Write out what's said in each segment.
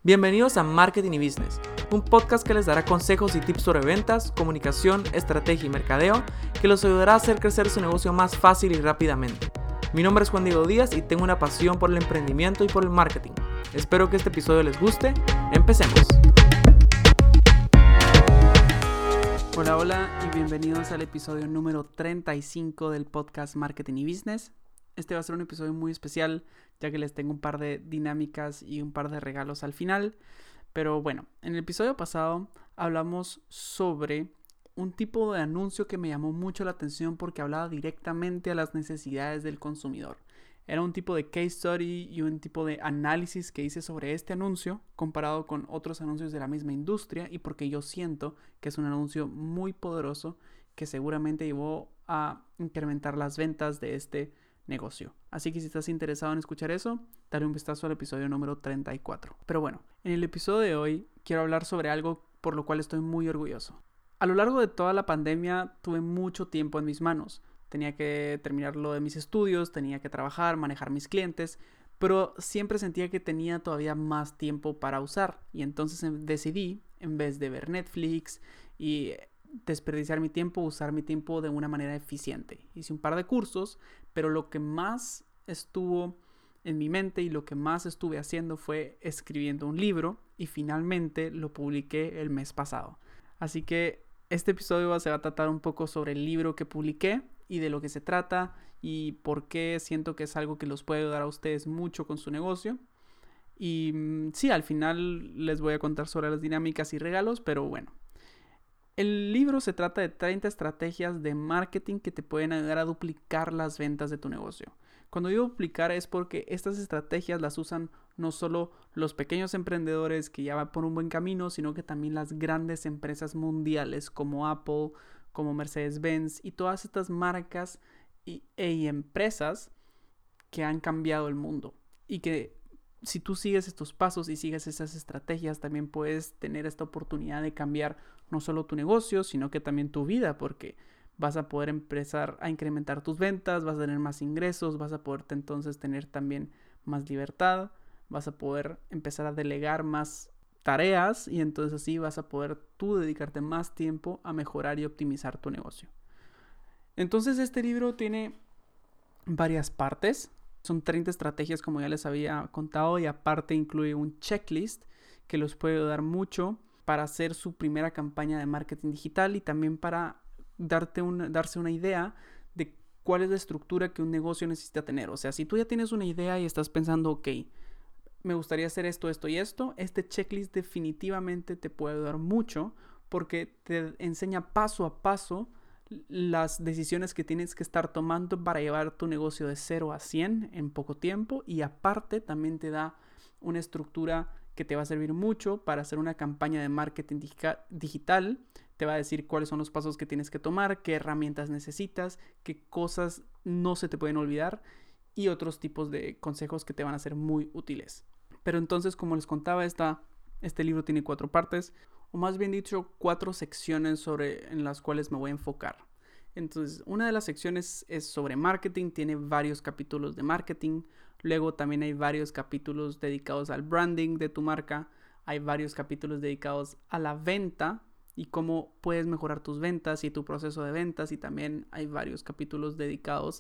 Bienvenidos a Marketing y Business, un podcast que les dará consejos y tips sobre ventas, comunicación, estrategia y mercadeo que los ayudará a hacer crecer su negocio más fácil y rápidamente. Mi nombre es Juan Diego Díaz y tengo una pasión por el emprendimiento y por el marketing. Espero que este episodio les guste. ¡Empecemos! Hola y bienvenidos al episodio número 35 del podcast Marketing y Business. Este va a ser un episodio muy especial, ya que les tengo un par de dinámicas y un par de regalos al final. Pero bueno, en el episodio pasado hablamos sobre un tipo de anuncio que me llamó mucho la atención porque hablaba directamente a las necesidades del consumidor. Era un tipo de case study y un tipo de análisis que hice sobre este anuncio comparado con otros anuncios de la misma industria, y porque yo siento que es un anuncio muy poderoso que seguramente llevó a incrementar las ventas de este negocio. Así que si estás interesado en escuchar eso, dale un vistazo al episodio número 34. Pero bueno, en el episodio de hoy quiero hablar sobre algo por lo cual estoy muy orgulloso. A lo largo de toda la pandemia tuve mucho tiempo en mis manos. Tenía que terminar lo de mis estudios, tenía que trabajar, manejar mis clientes, pero siempre sentía que tenía todavía más tiempo para usar. Y entonces decidí, en vez de ver Netflix y desperdiciar mi tiempo, usar mi tiempo de una manera eficiente. Hice un par de cursos, pero lo que más estuvo en mi mente y lo que más estuve haciendo fue escribiendo un libro, y finalmente lo publiqué el mes pasado. Así que este episodio se va a tratar un poco sobre el libro que publiqué y de lo que se trata y por qué siento que es algo que los puede ayudar a ustedes mucho con su negocio. Y sí, al final les voy a contar sobre las dinámicas y regalos, pero bueno. El libro se trata de 30 estrategias de marketing que te pueden ayudar a duplicar las ventas de tu negocio. Cuando digo duplicar es porque estas estrategias las usan no solo los pequeños emprendedores que ya van por un buen camino, sino que también las grandes empresas mundiales como Apple, como Mercedes-Benz y todas estas marcas y empresas que han cambiado el mundo. Y que si tú sigues estos pasos y sigues esas estrategias, también puedes tener esta oportunidad de cambiar no solo tu negocio, sino que también tu vida, porque vas a poder empezar a incrementar tus ventas, vas a tener más ingresos, vas a poder entonces tener también más libertad, vas a poder empezar a delegar más tareas y entonces así vas a poder tú dedicarte más tiempo a mejorar y optimizar tu negocio. Entonces este libro tiene varias partes. Son 30 estrategias, como ya les había contado, y aparte incluye un checklist que los puede ayudar mucho para hacer su primera campaña de marketing digital y también para darse una idea de cuál es la estructura que un negocio necesita tener. O sea, si tú ya tienes una idea y estás pensando, ok, me gustaría hacer esto, esto y esto, este checklist definitivamente te puede ayudar mucho porque te enseña paso a paso las decisiones que tienes que estar tomando para llevar tu negocio de 0 a 100 en poco tiempo, y aparte también te da una estructura que te va a servir mucho para hacer una campaña de marketing digital. Te va a decir cuáles son los pasos que tienes que tomar, qué herramientas necesitas, qué cosas no se te pueden olvidar y otros tipos de consejos que te van a ser muy útiles. Pero entonces, como les contaba, este libro tiene 4 partes, o más bien dicho 4 secciones en las cuales me voy a enfocar. Entonces, una de las secciones es sobre marketing, tiene varios capítulos de marketing. Luego también hay varios capítulos dedicados al branding de tu marca. Hay varios capítulos dedicados a la venta y cómo puedes mejorar tus ventas y tu proceso de ventas. Y también hay varios capítulos dedicados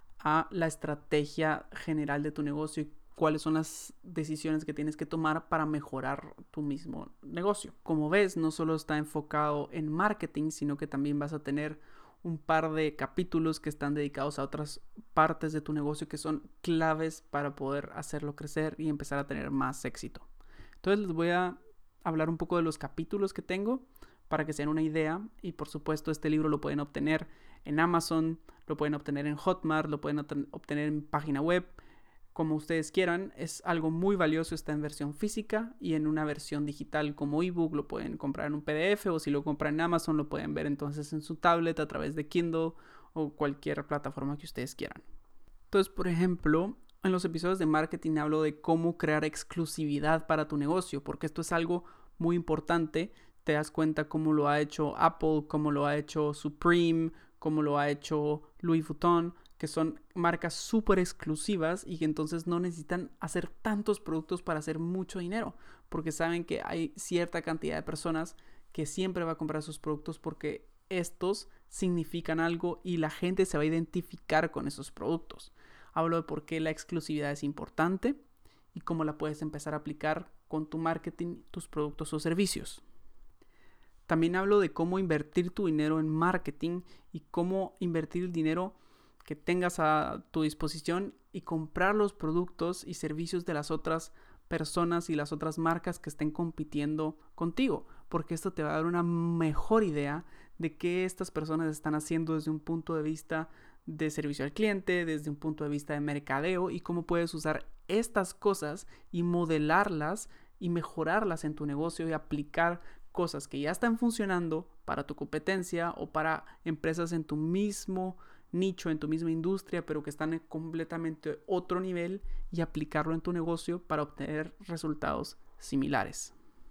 a la estrategia general de tu negocio y cuáles son las decisiones que tienes que tomar para mejorar tu mismo negocio. Como ves, no solo está enfocado en marketing, sino que también vas a tener un par de capítulos que están dedicados a otras partes de tu negocio que son claves para poder hacerlo crecer y empezar a tener más éxito. Entonces les voy a hablar un poco de los capítulos que tengo para que se den una idea, y por supuesto este libro lo pueden obtener en Amazon, lo pueden obtener en Hotmart, lo pueden obtener en página web, como ustedes quieran. Es algo muy valioso, está en versión física y en una versión digital como ebook. Lo pueden comprar en un PDF, o si lo compran en Amazon lo pueden ver entonces en su tablet a través de Kindle o cualquier plataforma que ustedes quieran. Entonces, por ejemplo, en los episodios de marketing hablo de cómo crear exclusividad para tu negocio, porque esto es algo muy importante. Te das cuenta cómo lo ha hecho Apple, cómo lo ha hecho Supreme, cómo lo ha hecho Louis Vuitton. que son marcas súper exclusivas y que entonces no necesitan hacer tantos productos para hacer mucho dinero, porque saben que hay cierta cantidad de personas que siempre va a comprar sus productos porque estos significan algo y la gente se va a identificar con esos productos. Hablo de por qué la exclusividad es importante y cómo la puedes empezar a aplicar con tu marketing, tus productos o servicios. También hablo de cómo invertir tu dinero en marketing y cómo invertir el dinero que tengas a tu disposición y comprar los productos y servicios de las otras personas y las otras marcas que estén compitiendo contigo, porque esto te va a dar una mejor idea de qué estas personas están haciendo desde un punto de vista de servicio al cliente, desde un punto de vista de mercadeo y cómo puedes usar estas cosas y modelarlas y mejorarlas en tu negocio y aplicar cosas que ya están funcionando para tu competencia o para empresas en tu mismo nicho, en tu misma industria, pero que están en completamente otro nivel y aplicarlo en tu negocio para obtener resultados similares.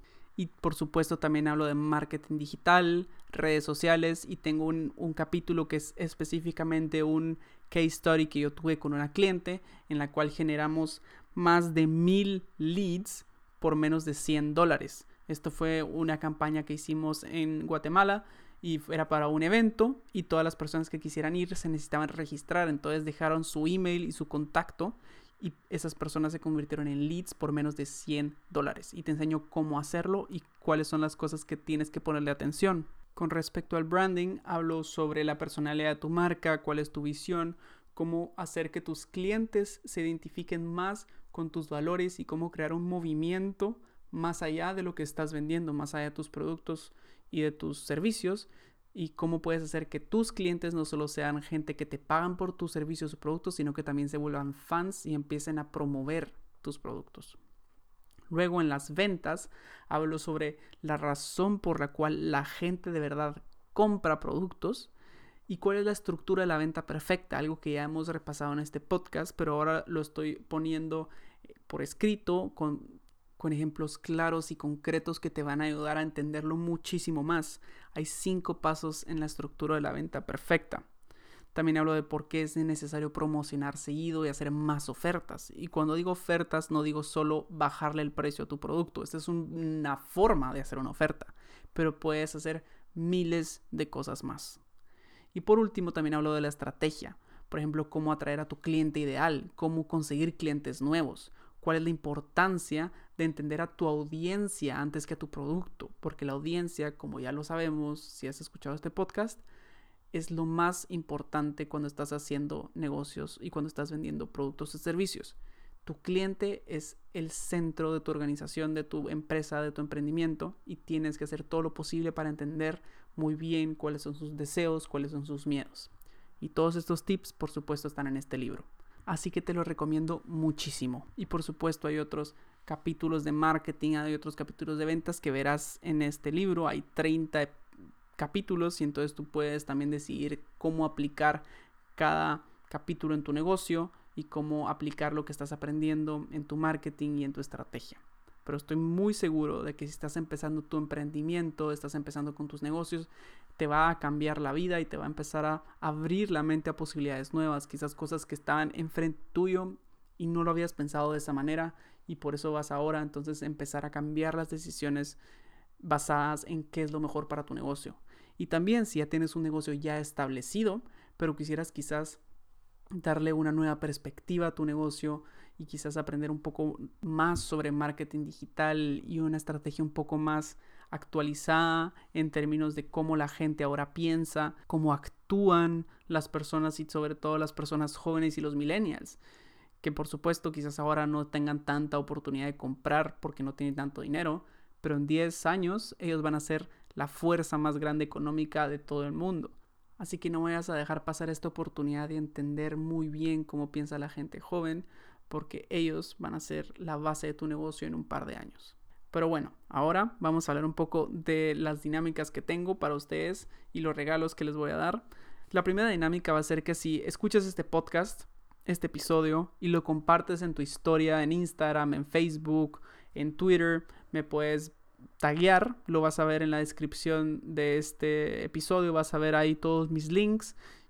Y por supuesto también hablo de marketing digital, redes sociales y tengo un capítulo que es específicamente un case study que yo tuve con una cliente en la cual generamos más de 1,000 leads por menos de $100. Esto fue una campaña que hicimos en Guatemala y era para un evento y todas las personas que quisieran ir se necesitaban registrar, entonces dejaron su email y su contacto y esas personas se convirtieron en leads por menos de $100 y te enseño cómo hacerlo y cuáles son las cosas que tienes que ponerle atención. Con respecto al branding, hablo sobre la personalidad de tu marca, cuál es tu visión, cómo hacer que tus clientes se identifiquen más con tus valores y cómo crear un movimiento más allá de lo que estás vendiendo, más allá de tus productos y de tus servicios, y cómo puedes hacer que tus clientes no solo sean gente que te pagan por tus servicios o productos, sino que también se vuelvan fans y empiecen a promover tus productos. Luego en las ventas hablo sobre la razón por la cual la gente de verdad compra productos y cuál es la estructura de la venta perfecta, algo que ya hemos repasado en este podcast, pero ahora lo estoy poniendo por escrito con ejemplos claros y concretos que te van a ayudar a entenderlo muchísimo más. Hay 5 pasos en la estructura de la venta perfecta. También hablo de por qué es necesario promocionar seguido y hacer más ofertas. Y cuando digo ofertas, no digo solo bajarle el precio a tu producto. Esta es una forma de hacer una oferta, pero puedes hacer miles de cosas más. Y por último, también hablo de la estrategia. Por ejemplo, cómo atraer a tu cliente ideal, cómo conseguir clientes nuevos, cuál es la importancia de entender a tu audiencia antes que a tu producto, porque la audiencia, como ya lo sabemos, si has escuchado este podcast, es lo más importante cuando estás haciendo negocios y cuando estás vendiendo productos y servicios. Tu cliente es el centro de tu organización, de tu empresa, de tu emprendimiento y tienes que hacer todo lo posible para entender muy bien cuáles son sus deseos, cuáles son sus miedos. Y todos estos tips, por supuesto, están en este libro. Así que te lo recomiendo muchísimo. Y por supuesto hay otros capítulos de marketing, hay otros capítulos de ventas que verás en este libro. Hay 30 capítulos y entonces tú puedes también decidir cómo aplicar cada capítulo en tu negocio y cómo aplicar lo que estás aprendiendo en tu marketing y en tu estrategia. Pero estoy muy seguro de que si estás empezando tu emprendimiento, estás empezando con tus negocios, te va a cambiar la vida y te va a empezar a abrir la mente a posibilidades nuevas, quizás cosas que estaban enfrente tuyo y no lo habías pensado de esa manera y por eso vas ahora entonces empezar a cambiar las decisiones basadas en qué es lo mejor para tu negocio. Y también si ya tienes un negocio ya establecido, pero quisieras quizás darle una nueva perspectiva a tu negocio y quizás aprender un poco más sobre marketing digital y una estrategia un poco más actualizada en términos de cómo la gente ahora piensa, cómo actúan las personas y sobre todo las personas jóvenes y los millennials, que por supuesto quizás ahora no tengan tanta oportunidad de comprar porque no tienen tanto dinero, pero en 10 años ellos van a ser la fuerza más grande económica de todo el mundo. Así que no vayas a dejar pasar esta oportunidad de entender muy bien cómo piensa la gente joven, porque ellos van a ser la base de tu negocio en un par de años. Pero bueno, ahora vamos a hablar un poco de las dinámicas que tengo para ustedes y los regalos que les voy a dar. La primera dinámica va a ser que si escuchas este podcast, este episodio, y lo compartes en tu historia, en Instagram, en Facebook, en Twitter, me puedes taguear, lo vas a ver en la descripción de este episodio, vas a ver ahí todos mis links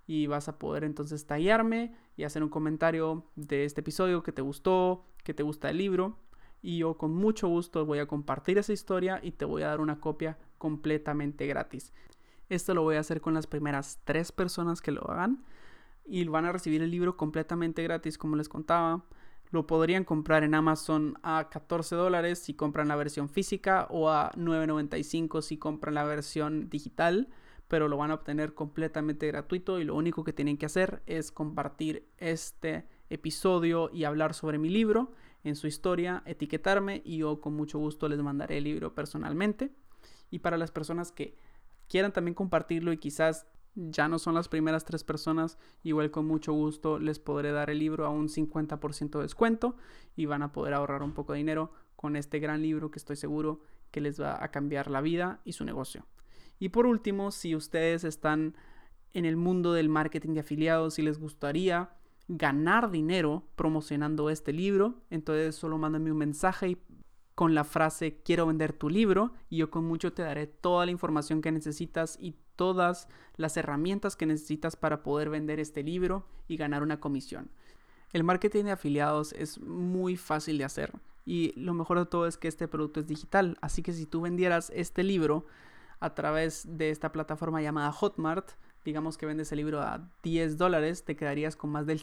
y vas a poder entonces taguearme y hacer un comentario de este episodio que te gustó, que te gusta el libro, y yo con mucho gusto voy a compartir esa historia y te voy a dar una copia completamente gratis. Esto lo voy a hacer con las primeras 3 personas que lo hagan y van a recibir el libro completamente gratis, como les contaba. Lo podrían comprar en Amazon a $14 si compran la versión física o a $9.95 si compran la versión digital, pero lo van a obtener completamente gratuito y lo único que tienen que hacer es compartir este episodio y hablar sobre mi libro en su historia, etiquetarme y yo con mucho gusto les mandaré el libro personalmente. Y para las personas que quieran también compartirlo y quizás ya no son las primeras 3 personas, igual con mucho gusto les podré dar el libro a un 50% de descuento y van a poder ahorrar un poco de dinero con este gran libro que estoy seguro que les va a cambiar la vida y su negocio. Y por último, si ustedes están en el mundo del marketing de afiliados y les gustaría ganar dinero promocionando este libro, entonces solo mándenme un mensaje con la frase quiero vender tu libro y yo con mucho te daré toda la información que necesitas y todas las herramientas que necesitas para poder vender este libro y ganar una comisión. El marketing de afiliados es muy fácil de hacer y lo mejor de todo es que este producto es digital, así que si tú vendieras este libro a través de esta plataforma llamada Hotmart, digamos que vendes el libro a $10, te quedarías con más del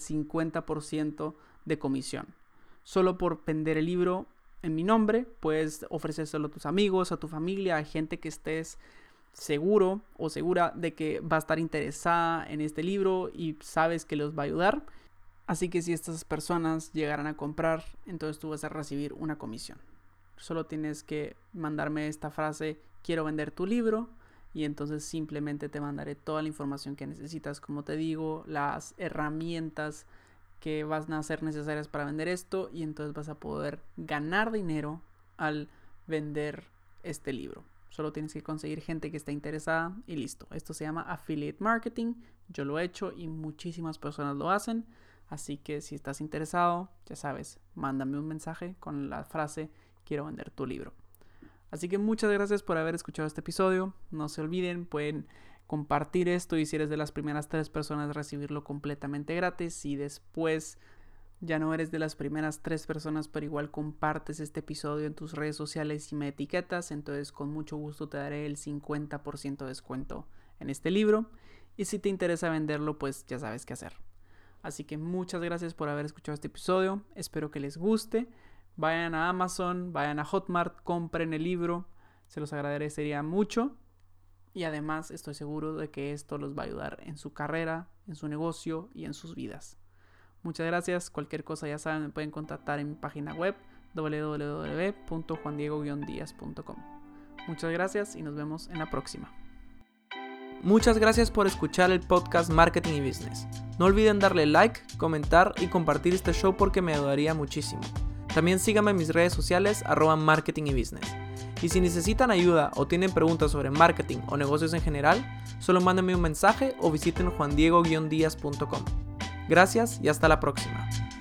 50% de comisión. Solo por vender el libro en mi nombre, puedes ofrecérselo a tus amigos, a tu familia, a gente que estés seguro o segura de que va a estar interesada en este libro y sabes que los va a ayudar. Así que si estas personas llegaran a comprar, entonces tú vas a recibir una comisión. Solo tienes que mandarme esta frase, quiero vender tu libro, y entonces simplemente te mandaré toda la información que necesitas, como te digo, las herramientas que van a ser necesarias para vender esto, y entonces vas a poder ganar dinero al vender este libro. Solo tienes que conseguir gente que esté interesada y listo. Esto se llama Affiliate Marketing. Yo lo he hecho y muchísimas personas lo hacen. Así que si estás interesado, ya sabes, mándame un mensaje con la frase quiero vender tu libro. Así que muchas gracias por haber escuchado este episodio. No se olviden, pueden compartir esto y si eres de las primeras 3 personas recibirlo completamente gratis. Y después ya no eres de las primeras 3 personas, pero igual compartes este episodio en tus redes sociales y me etiquetas, entonces con mucho gusto te daré el 50% de descuento en este libro. Y si te interesa venderlo, pues ya sabes qué hacer. Así que muchas gracias por haber escuchado este episodio. Espero que les guste. Vayan a Amazon, vayan a Hotmart, compren el libro. Se los agradecería mucho. Y además estoy seguro de que esto los va a ayudar en su carrera, en su negocio y en sus vidas. Muchas gracias. Cualquier cosa ya saben, me pueden contactar en mi página web www.juandiego-diaz.com. Muchas gracias y nos vemos en la próxima. Muchas gracias por escuchar el podcast Marketing y Business. No olviden darle like, comentar y compartir este show porque me ayudaría muchísimo. También síganme en mis redes sociales @marketing y business. Y si necesitan ayuda o tienen preguntas sobre marketing o negocios en general, solo mándenme un mensaje o visiten juandiego-diaz.com. Gracias y hasta la próxima.